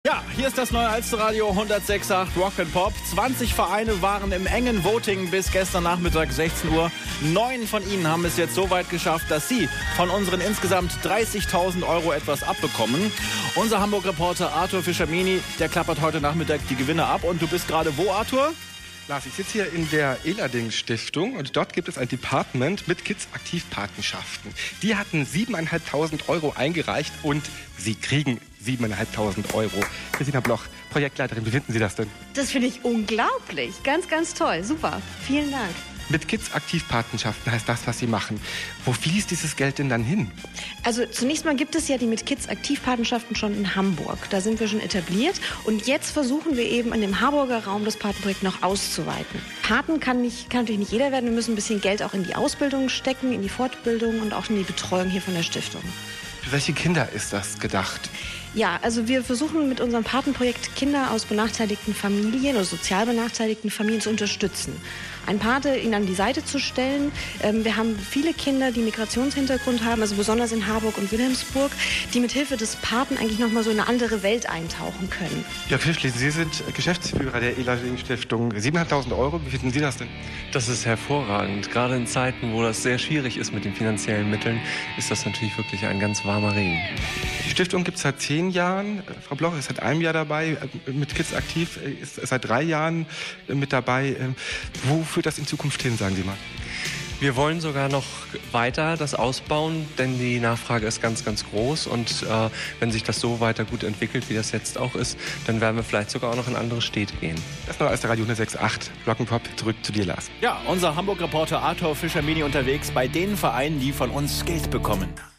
Ja, hier ist das neue Alsterradio 106.8 Rock and Pop. 20 Vereine waren im engen Voting bis gestern Nachmittag 16 Uhr. 9 von ihnen haben es jetzt so weit geschafft, dass sie von unseren insgesamt 30.000 Euro etwas abbekommen. Unser Hamburg-Reporter Arthur Fischermini, der klappert heute Nachmittag die Gewinner ab. Und du bist gerade wo, Arthur? Lars, ich sitze hier in der Ehlerding-Stiftung und dort gibt es ein Department mit Kids-Aktivpatenschaften. Die hatten 7.500 Euro eingereicht und sie kriegen 7.500 Euro. Christina Bloch, Projektleiterin, wie finden Sie das denn? Das finde ich unglaublich. Ganz, ganz toll. Super. Vielen Dank. Mit Kids-Aktivpatenschaften heißt das, was Sie machen. Wo fließt dieses Geld denn dann hin? Also zunächst mal gibt es ja die mit Kids Aktivpatenschaften schon in Hamburg. Da sind wir schon etabliert. Und jetzt versuchen wir eben in dem Harburger Raum das Patenprojekt noch auszuweiten. Paten kann natürlich nicht jeder werden. Wir müssen ein bisschen Geld auch in die Ausbildung stecken, in die Fortbildung und auch in die Betreuung hier von der Stiftung. Für welche Kinder ist das gedacht? Ja, also wir versuchen mit unserem Patenprojekt Kinder aus benachteiligten Familien oder sozial benachteiligten Familien zu unterstützen. Ein Pate ihnen an die Seite zu stellen. Wir haben viele Kinder, die Migrationshintergrund haben, also besonders in Harburg und Wilhelmsburg, die mit Hilfe des Paten eigentlich noch mal so in eine andere Welt eintauchen können. Jörg Fischli, Sie sind Geschäftsführer der Ehlerding-Stiftung. 7.500 Euro, wie finden Sie das denn? Das ist hervorragend. Gerade in Zeiten, wo das sehr schwierig ist mit den finanziellen Mitteln, ist das natürlich wirklich ein ganz warmer Regen. Die Stiftung gibt es seit 10 Jahren. Frau Bloch ist seit einem Jahr dabei, mit Kids aktiv, ist seit 3 Jahren mit dabei. Wo führt das in Zukunft hin, sagen Sie mal? Wir wollen sogar noch weiter das ausbauen, denn die Nachfrage ist ganz, ganz groß. Und wenn sich das so weiter gut entwickelt, wie das jetzt auch ist, dann werden wir vielleicht sogar auch noch in andere Städte gehen. Das neue Alsterradio 106.8 Rock and Pop, zurück zu dir, Lars. Ja, unser Hamburg-Reporter Arthur Fischermini unterwegs bei den Vereinen, die von uns Geld bekommen.